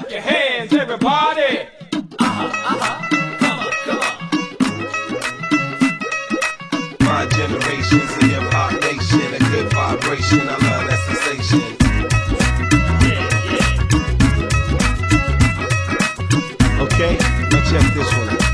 Put your hands, everybody. Come on, come on. My generation's a hip-hop nation, a good vibration, I love that sensation. Okay, now check this one out.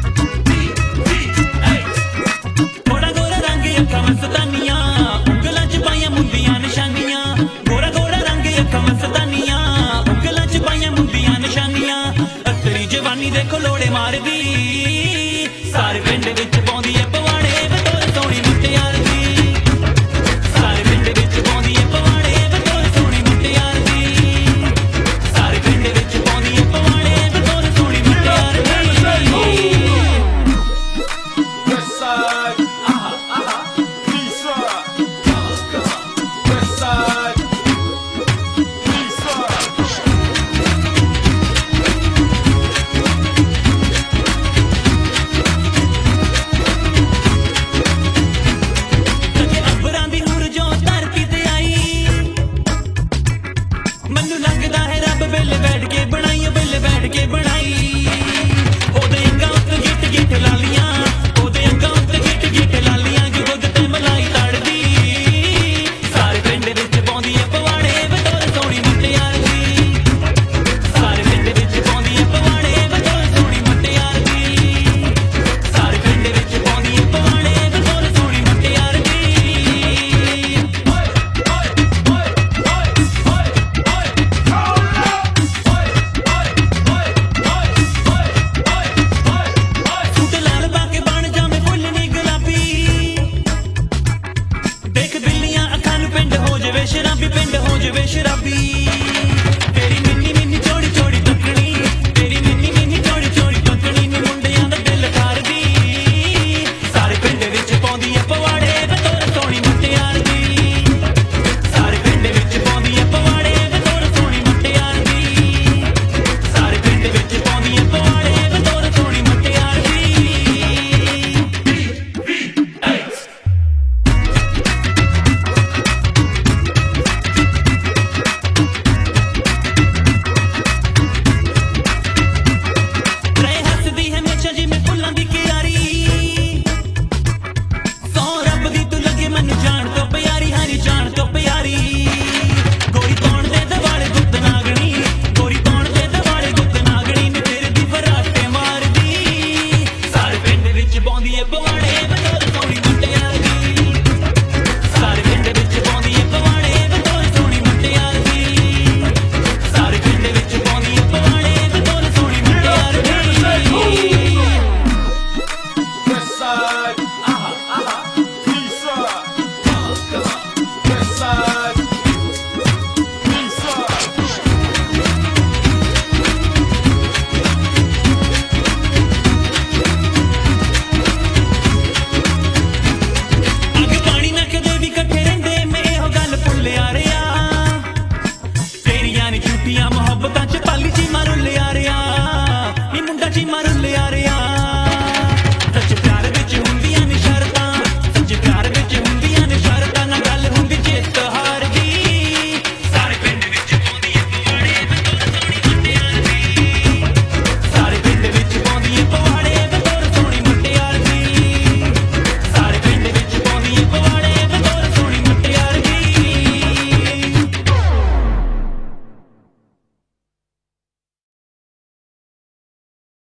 Gora Gora रंग अखा मस्तानिया उंगलां च पाइयां मुंदियां निशानियां गोरा गोरा रंग अखा मस्तानिया उंगलां च पाइयां मुंदियां निशानियां अतरी जवानी देखो लोड़े मारदी सारे पिंड विच पाउंदी ऐ पवाड़े बतौर सोहणी मुटियार दी सारे पिंड विच पाउंदी ऐ पवाड़े बतौर सोहणी मुटियार दी सारे पिंड विच पाउंदी ऐ पवाड़े बतौर सोहणी मुटियार दी West side, east side, come on. West side, east side. लगे अंबरां दी नूर जो धरती ते आई मैनू लगदा है रब बिल बैठ के बनाई बिल बैठ के बनाई